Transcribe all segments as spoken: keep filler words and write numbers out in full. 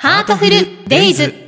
ハートフルデイズ。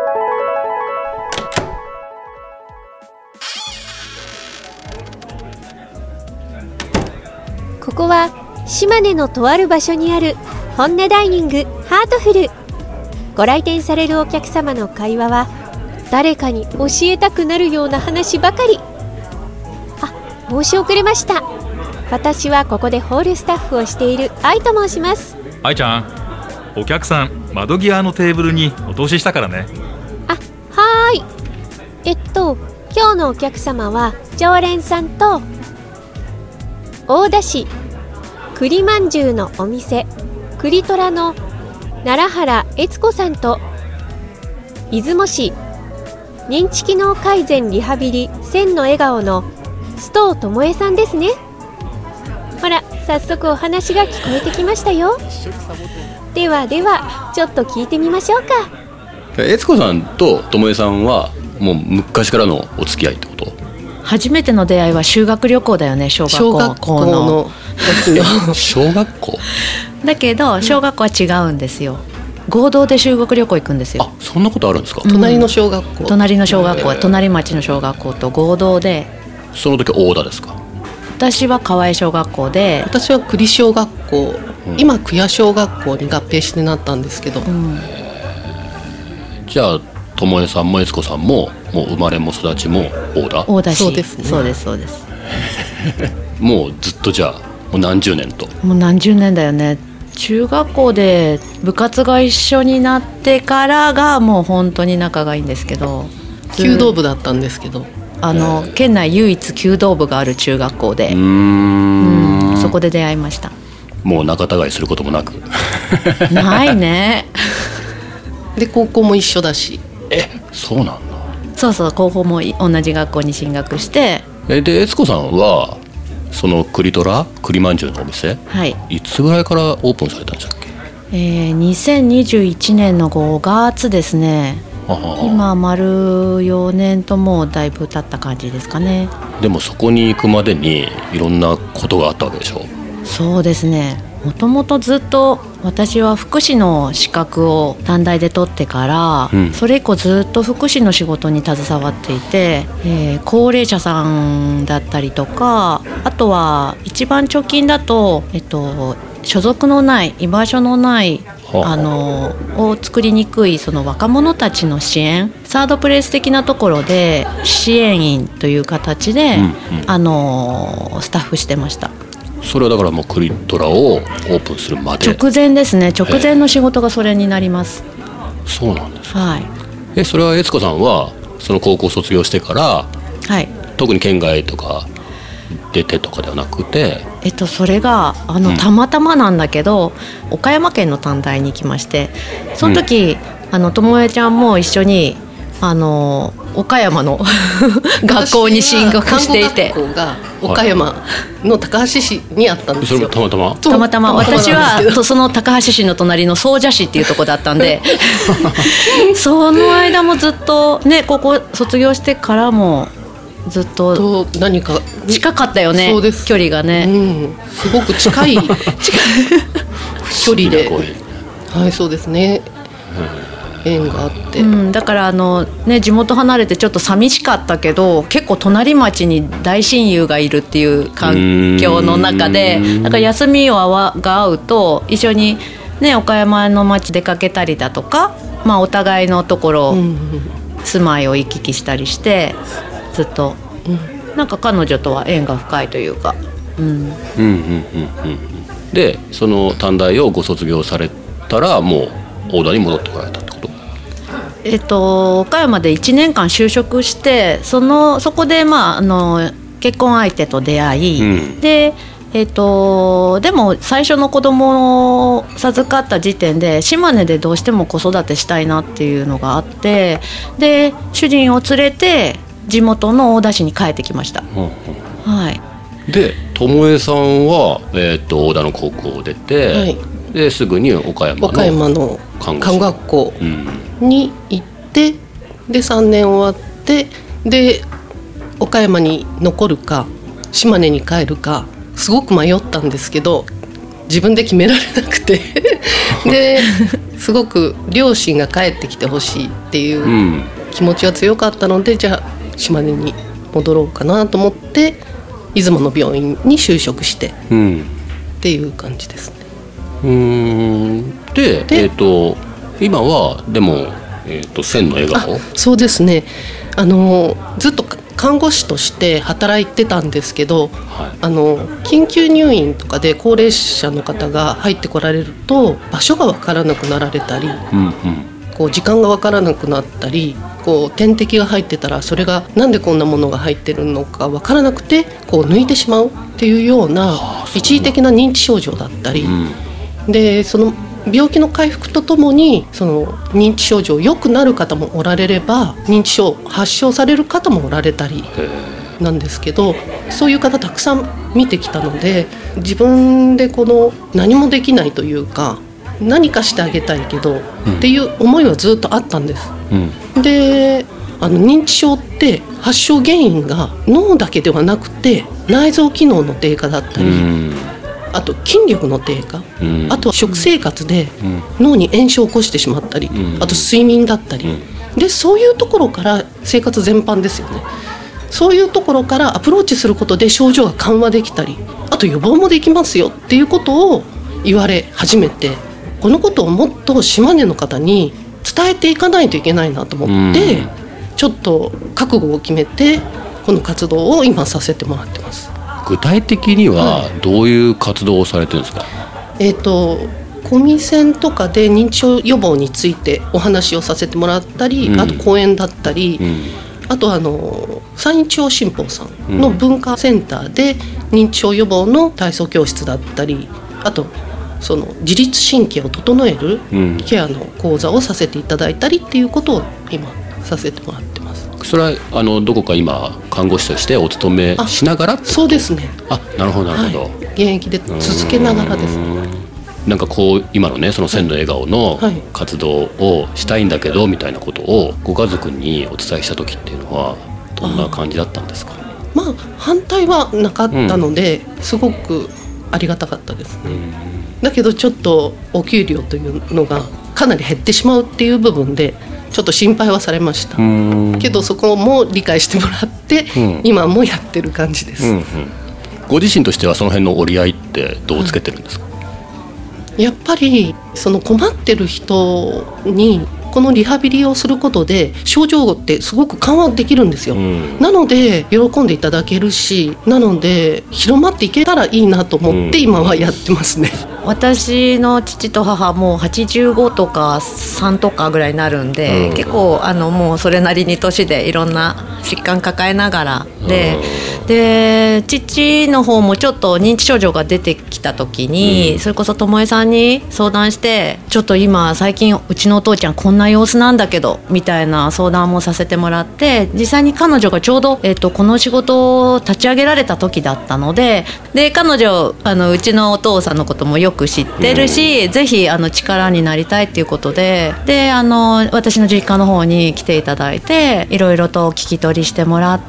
ここは島根のとある場所にある本音ダイニングハートフル。ご来店されるお客様の会話は誰かに教えたくなるような話ばかり。あ、申し遅れました。私はここでホールスタッフをしている愛と申します。 愛ちゃん、お客さん窓際のテーブルにお通ししたからね。 あ、はーい。えっと今日のお客様は常連さんと大田市栗まんじゅうのお店栗虎の奈良原悦子さんと、出雲市認知機能改善リハビリ千の笑顔の須藤智恵さんですね。ほら、早速お話が聞こえてきましたよ。ではではちょっと聞いてみましょうか。 悦子さんと智恵さんはもう昔からのお付き合いってこと？ 初めての出会いは修学旅行だよね。小学校小学校の小学校だけど小学校は違うんですよ。合同で修学旅行行くんですよ。 あ、そんなことあるんですか？ うん、 隣の小学校隣の小学校は隣町の小学校と合同で。 その時大田ですか？ 私は河合小学校で、 私は栗小学校、うん、今栗屋小学校に合併してなったんですけど、うん、 じゃあ智恵さんも悦子さんももう生まれも育ちも大田？ 大田市。 そうですね。 そうですそうですもうずっとじゃあもう何十年と。 もう何十年だよね。中学校で部活が一緒になってからがもう本当に仲がいいんですけど、 弓道部だったんですけど、 あの県内唯一弓道部がある中学校で、 うーん、 うん、そこで出会いました。 もう仲違いすることもなくないねで高校も一緒だし。 え、そうなんだ。 そうそう、高校も同じ学校に進学して。 えで悦子さんはその栗虎栗まんじゅうのお店、 はい、 いつぐらいからオープンされたんでしたっけ？ えー、にせんにじゅういちねんのごがつですね。今丸よねんともうだいぶ経った感じですかね。 でもそこに行くまでにいろんなことがあったわけでしょ？ そうですね。もともとずっと私は福祉の資格を短大で取ってから、うん、それ以降ずっと福祉の仕事に携わっていて、えー、高齢者さんだったりとか、あとは一番直近だと、えっと、所属のない居場所のないあのを作りにくいその若者たちの支援、サードプレイス的なところで支援員という形で、うんうん、あのスタッフしてました。 それはだからもう栗虎をオープンするまで直前ですね。直前の仕事がそれになります。 そうなんですか。 はい。 え、それは悦子さんはその高校卒業してから、はい、特に県外とか出てとかではなくて、 えっと、それがあの、うん、たまたまなんだけど岡山県の短大に行きまして、その時、うん、あの智恵ちゃんも一緒にあの岡山の学校に進学していて、 看護学校が岡山の高橋市にあったんですよ。 それたまたまたまたま私はその高橋市の隣の総社市っていうところだったんでその間もずっとね、ここ卒業してからもずっと何か近かったよね。そうです、距離がね、 うん、すごく近い距離で、はい、そうですね、縁があって、 うん、だからあの、ね、地元離れてちょっと寂しかったけど、結構隣町に大親友がいるっていう環境の中で、だから休みをが合うと一緒に、ね、岡山の町出かけたりだとか、まあ、お互いのところ住まいを行き来したりしてずっと、うん、なんか彼女とは縁が深いというか、うんうんうんうんうん、でその短大をご卒業されたらもう大田に戻ってこられたってこと？ えっと、岡山でいちねんかん就職して、そのそこで、まあ、あの結婚相手と出会い、うん、でえっと、でも最初の子供を授かった時点で島根でどうしても子育てしたいなっていうのがあって、で主人を連れて地元の大田市に帰ってきました。うんうん、はい、 で智恵さんは、えー、っと大田の高校を出て、はい、ですぐに岡山の岡山の看護学校に行って、うん、でさんねん終わって、で岡山に残るか島根に帰るかすごく迷ったんですけど自分で決められなくてですごく両親が帰ってきてほしいっていう気持ちが強かったので、じゃあ島根に戻ろうかなと思って出雲の病院に就職してっていう感じですね。 うーんで、でえー、と今はでも、えー、と線の笑顔。 そうですね、あのずっと看護師として働いてたんですけど、はい、あの緊急入院とかで高齢者の方が入ってこられると場所が分からなくなられたり、うんうん、こう時間が分からなくなったり、こう点滴が入ってたらそれがなんでこんなものが入ってるのか分からなくてこう抜いてしまうっていうような一時的な認知症状だったり、うん、でその病気の回復とともにその認知症状良くなる方もおられれば、認知症発症される方もおられたりなんですけど、そういう方たくさん見てきたので、自分でこの何もできないというか何かしてあげたいけど、うん、っていう思いはずっとあったんです、うん、であの認知症って発症原因が脳だけではなくて内臓機能の低下だったり、うん、あと筋力の低下、うん、あとは食生活で脳に炎症を起こしてしまったり、うん、あと睡眠だったり、うん、でそういうところから生活全般ですよね。そういうところからアプローチすることで症状が緩和できたり、あと予防もできますよっていうことを言われ始めて、このことをもっと島根の方に伝えていかないといけないなと思って、うん、ちょっと覚悟を決めてこの活動を今させてもらってます。 具体的にはどういう活動をされてるんですか？ えーと、コミセンとかで認知症予防についてお話をさせてもらったり、うん、あと講演だったり、うん、あとあの山陰地方新報さんの文化センターで認知症予防の体操教室だったり、あとその自律神経を整えるケアの講座をさせていただいたりっていうことを今させてもらってます。 それはあのどこか今看護師としてお勤めしながらってこと？ そうですね。 あ、なるほどなるほど、はい、 現役で続けながらですね。 なんかこう今のねその線の笑顔の活動をしたいんだけどみたいなことをご家族にお伝えした時っていうのはどんな感じだったんですか？ あまあ反対はなかったので、うん、すごくありがたかったですね。だけどちょっとお給料というのがかなり減ってしまうっていう部分でちょっと心配はされましたけど、そこも理解してもらって、うん、今もやってる感じです、うんうん、 ご自身としてはその辺の折り合いってどうつけてるんですか？ うん、やっぱりその困ってる人にこのリハビリをすることで症状ってすごく緩和できるんですよ、うん、なので喜んでいただけるし、なので広まっていけたらいいなと思って今はやってますね、 うん、私の父と母もはちじゅうごとかさんとかぐらいになるんで、うん、結構あのもうそれなりに年でいろんな疾患抱えながらで、うん、で父の方もちょっと認知症状が出てきた時に、うん、それこそともえさんに相談して、ちょっと今最近うちのお父ちゃんこんな様子なんだけどみたいな相談もさせてもらって、実際に彼女がちょうど、えっと、この仕事を立ち上げられた時だったので、で彼女あのうちのお父さんのこともよく知ってるし、うん、ぜひあの力になりたいっていうことで、であの私の実家の方に来ていただいていろいろと聞き取りしてもらって、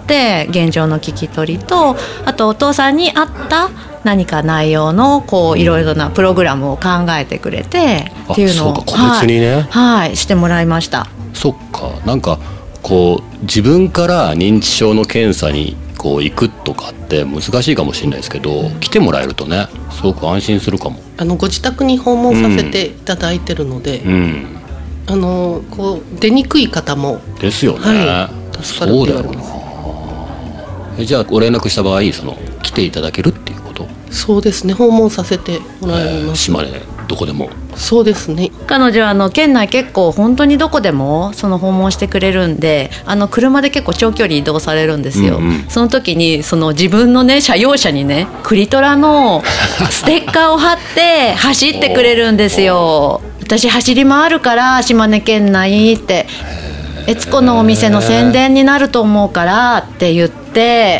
現状の聞き取りと、あとお父さんに合った何か内容のこういろいろなプログラムを考えてくれてっていうのを、 個別にね、 はい、はい、してもらいました。 そっか、なんかこう自分から認知症の検査にこう行くとかって難しいかもしれないですけど、来てもらえるとねすごく安心するかも。 あのご自宅に訪問させていただいてるので、うんうん、あのこう出にくい方もですよね、はい、助かるって言われます。そうだよな。えじゃあご連絡した場合その来ていただけるっていうこと？ そうですね、訪問させてもらいます、 えー、島根どこでも。 そうですね、 彼女はあの県内結構本当にどこでもその訪問してくれるんで、あの車で結構長距離移動されるんですよ、うんうん、その時にその自分のね車用車にねクリトラのステッカーを貼って走ってくれるんですよ。私走り回るから島根県内って悦子のお店の宣伝になると思うからって言って、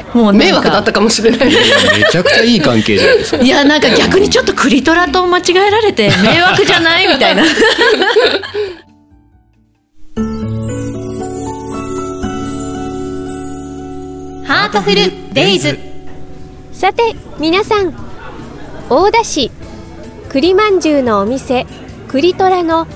もう迷惑だったかもしれない。めちゃくちゃいい関係じゃないですか。 いやなんか逆にちょっとクリトラと間違えられて迷惑じゃないみたいなハートフルデイズ。さて皆さん、大田市栗まんじゅうのお店クリトラの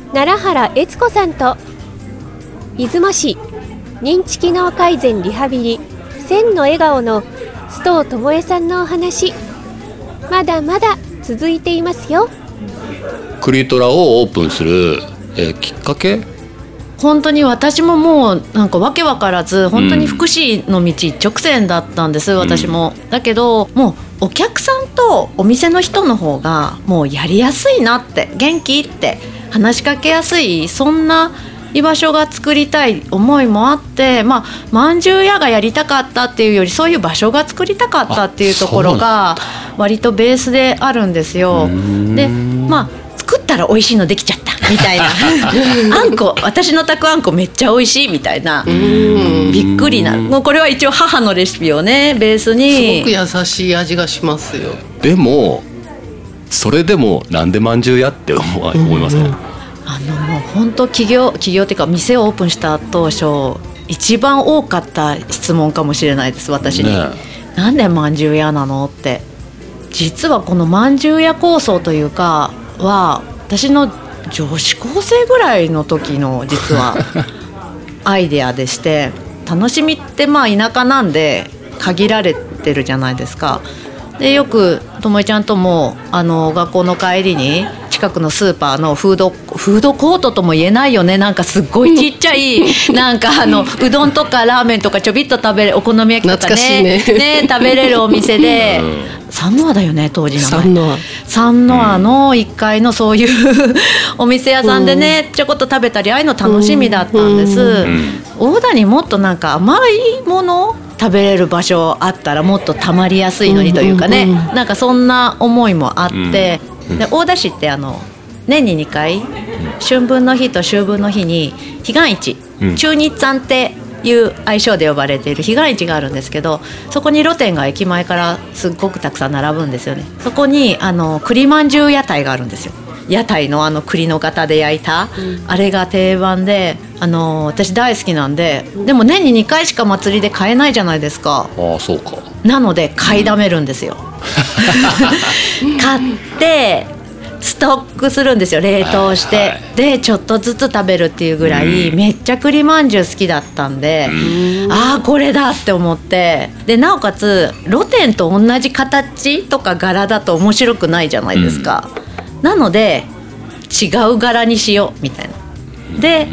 奈良原悦子さんと出雲市認知機能改善リハビリ千の笑顔の須藤智恵さんのお話、まだまだ続いていますよ。 クリトラをオープンする、えー、きっかけ、 本当に私ももうなんかわけわからず、本当に福祉の道一直線だったんです、うん、私も。だけどもうお客さんとお店の人の方がもうやりやすいなって、元気って話しかけやすい、そんな居場所が作りたい思いもあって、まあまんじゅう屋がやりたかったっていうより、そういう場所が作りたかったっていうところが割とベースであるんですよ。で、まあ作ったら美味しいのできちゃったみたいなあんこ、私の炊くあんこめっちゃ美味しいみたいな、びっくりな、もうこれは一応母のレシピをねベースに、 すごく優しい味がしますよ。 でもそれでもなんでまんじゅう屋って思いません？うんうん、 あのもう本当企業企業っていうか店をオープンした当初一番多かった質問かもしれないです、私に、ね、なんでまんじゅう屋なのって。実はこのまんじゅう屋構想というかは私の女子高生ぐらいの時の実はアイデアでして、楽しみってまあ田舎なんで限られてるじゃないですか。でよくともえちゃんともあの学校の帰りに近くのスーパーのフードフードコートとも言えないよね、なんかすっごいちっちゃいなんかあのうどんとかラーメンとかちょびっと食べれる、お好み焼きとか ね, ね, ね食べれるお店で三ノ輪だよね当時の三ノ輪三ノ輪のいっかいのそういうお店屋さんでね、ちょこっと食べたり、ああいうの楽しみだったんです。大田にもっとなんか甘いもの食べれる場所あったらもっとたまりやすいのにというかね、なんかそんな思いもあって、で大田市ってあの年ににかい春分の日と秋分の日に彼岸市、うん、中日山っていう愛称で呼ばれている彼岸市があるんですけど、そこに露店が駅前からすっごくたくさん並ぶんですよね。そこにあの栗まんじゅう屋台があるんですよ。屋台のあの栗の型で焼いた、うん、あれが定番で、あの私大好きなんで、でも年ににかいしか祭りで買えないじゃないですか。 ああそうか。 なので買いだめるんですよ、うん、買ってストックするんですよ、冷凍して、はいはい、でちょっとずつ食べるっていうぐらい、うん、めっちゃ栗まんじゅう好きだったんで、うん、ああこれだって思って、でなおかつ露店と同じ形とか柄だと面白くないじゃないですか、うん、なので違う柄にしようみたいな。で、うん、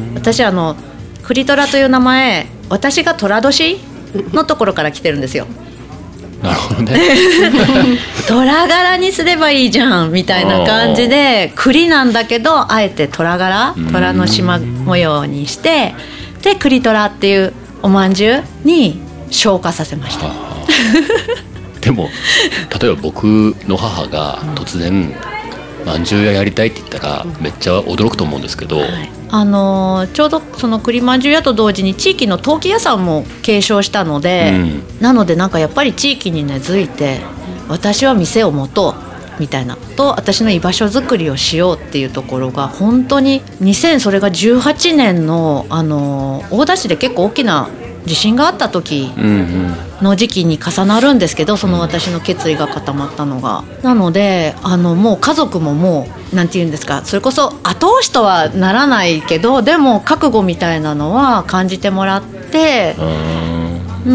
私あのクリトラという名前、私が寅年のところから来てるんですよ。 なるほどね虎柄にすればいいじゃんみたいな感じで、栗なんだけどあえて虎柄、虎の縞模様にして、で栗虎っていうおまんじゅうに昇華させましたでも例えば僕の母が突然まんじゅう屋やりたいって言ったらめっちゃ驚くと思うんですけど、はい、 あのー、ちょうどその栗まんじゅう屋と同時に地域の陶器屋さんも継承したので、うん、なのでなんかやっぱり地域に根付いて私は店を持とうみたいなと、私の居場所づくりをしようっていうところが本当ににせんそれがじゅうはちねんの、あのー、大田市で結構大きな地震があった時の時期に重なるんですけど、その私の決意が固まったのが、なのであのもう家族ももうなんて言うんですか、それこそ後押しとはならないけど、でも覚悟みたいなのは感じてもらって、うん、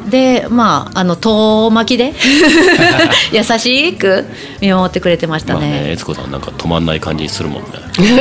でまああの遠巻きで優しく見守ってくれてましたね。まあね、 悦子さんなんか止まんない感じするもんね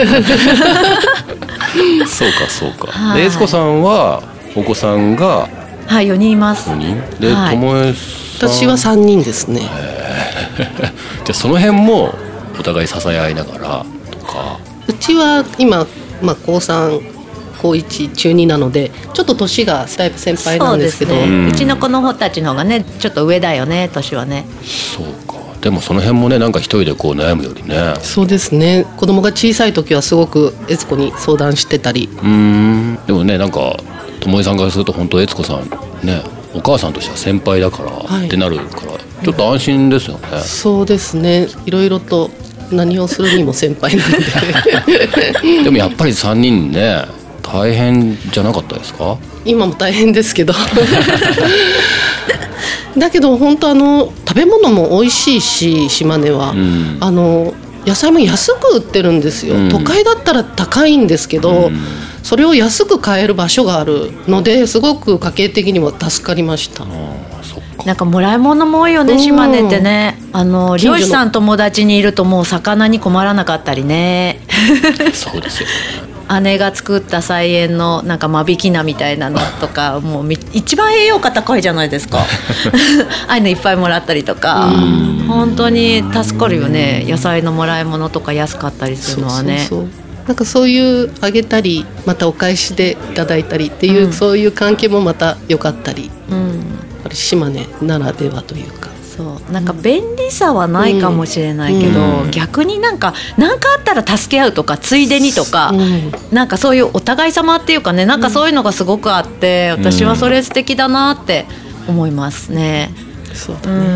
そうかそうか。はい、で悦子さんはお子さんがはいよにんいます。 よにんで、ともえさん私はさんにんですね。 じゃあその辺もお互い支え合いながらとか。 うちは今、まあ、高さん高いち中になのでちょっと年がだいぶ先輩なんですけど、 そうですね、うちの子の子たちの方がねちょっと上だよね、年はね。 そうか。でもその辺もね、なんか一人でこう悩むよりね。 そうですね、子供が小さい時はすごく悦子に相談してたり。 うーん、でもね、なんかともえさんからすると本当悦子さんね、お母さんとしては先輩だから、はい、ってなるからちょっと安心ですよね。 そうですね、いろいろと何をするにも先輩なのででもやっぱりさんにんね大変じゃなかったですか？ 今も大変ですけどだけど本当あの食べ物も美味しいし、島根は、うん、あの野菜も安く売ってるんですよ、うん、都会だったら高いんですけど、うん、それを安く買える場所があるのですごく家計的にも助かりました。 なんかもらい物も多いよね、島根ってね。あの漁師さん友達にいるともう魚に困らなかったりねそうですよ姉が作った菜園のなんか間引き菜みたいなのとかもう一番栄養価高いじゃないですかああいうのいっぱいもらったりとか本当に助かるよね。野菜のもらい物とか安かったりするのはね。 そうそうそう、なんかそういうあげたりまたお返しでいただいたりっていう、うん、そういう関係もまた良かったり、うん、島根ならではというか、 そうなんか便利さはないかもしれないけど、うん、逆になんか何かあったら助け合うとかついでにとか、うん、なんかそういうお互い様っていうかね、なんかそういうのがすごくあって、うん、私はそれ素敵だなって思いますね、 うん、そうだね、うん、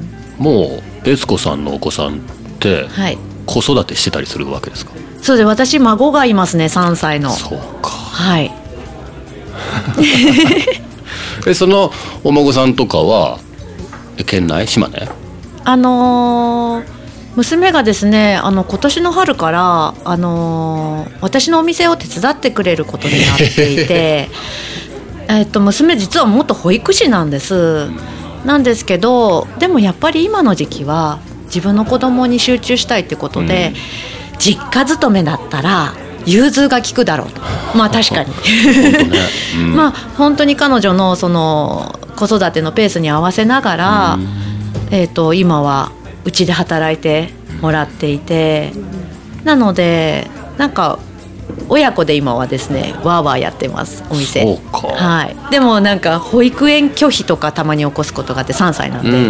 もう悦子さんのお子さんって子育てしてたりするわけですか？ そうで、私孫がいますね、さんさいの。 そうか、 はいえそのお孫さんとかは県内、島根？ あのー、娘がですね、あの今年の春から、あのー、私のお店を手伝ってくれることになっていてえっと娘実は元保育士なんですなんですけど、でもやっぱり今の時期は自分の子供に集中したいってことで、うん、実家勤めだったら融通が利くだろうと。まあ確かに本当ね、うん、まあ本当に彼女のその子育てのペースに合わせながら、うん、えーと今はうちで働いてもらっていて、なのでなんか親子で今はですねワーワーやってます、お店。 そうか、 はい、でもなんか保育園拒否とかたまに起こすことがあって、さんさいなんで、うんうんうん、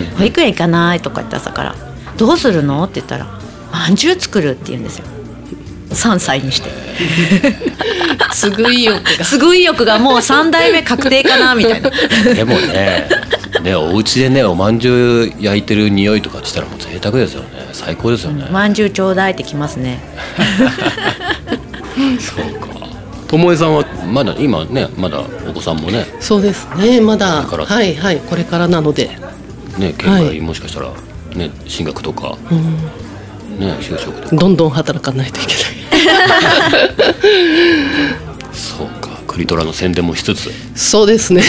保育園行かないとか言って朝からどうするのって言ったらまんじゅう作るって言うんですよ、さんさいにしてすぐ意欲がすぐ意欲がもうさん代目確定かなみたいなでもねね、お家でねおまんじゅう焼いてる匂いとかしたらもう贅沢ですよね、最高ですよね。 まんじゅうちょうだいってきますねそうか。友江さんはまだ今ね、まだお子さんもね。 そうですね、まだはいはい、これからなのでね、県外、はい、もしかしたらね進学とか、うん、ね、就職とかどんどん働かないといけないそうか、クリトラの宣伝もしつつ。 そうですね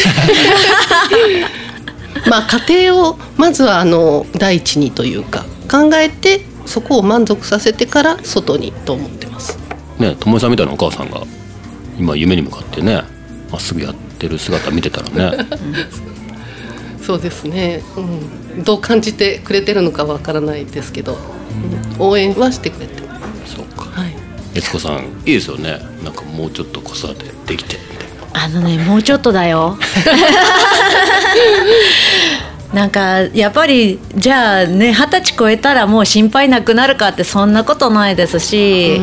まあ家庭をまずはあの第一にというか考えて、そこを満足させてから外にと思ってますね。友江さんみたいなお母さんが今夢に向かってねまっすぐやってる姿見てたらねそうですね、うん、どう感じてくれてるのかわからないですけど、うん、応援はしてくれてます。 そうか、はい、悦子さんいいですよね、なんかもうちょっと子育てできてみたいな。 あのね、もうちょっとだよなんかやっぱりじゃあね、二十歳超えたらもう心配なくなるかってそんなことないですし、うん、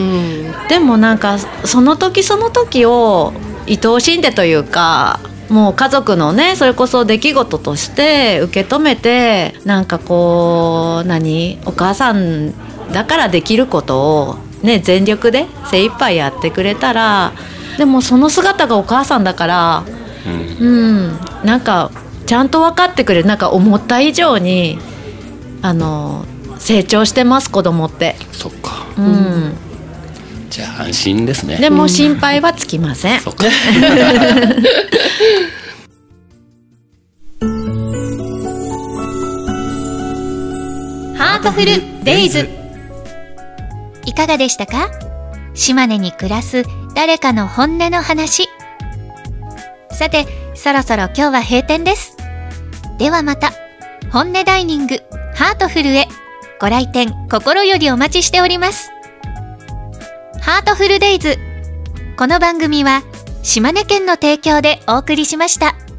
でもなんかその時その時を愛おしんでというか、もう家族のね、それこそ出来事として受け止めて、なんかこう何お母さんだからできることをね全力で精一杯やってくれたら、でもその姿がお母さんだから、うん、うん、なんかちゃんと分かってくれる、なんか思った以上にあの成長してます、子供って。 そっか、 うん、 じゃあ安心ですね。 でも心配はつきません、うん、そっかハートフルデイズ、いかがでしたか？島根に暮らす誰かの本音の話。さて、そろそろ今日は閉店です。ではまた、本音ダイニングハートフルへご来店心よりお待ちしております。ハートフルデイズ、この番組は島根県の提供でお送りしました。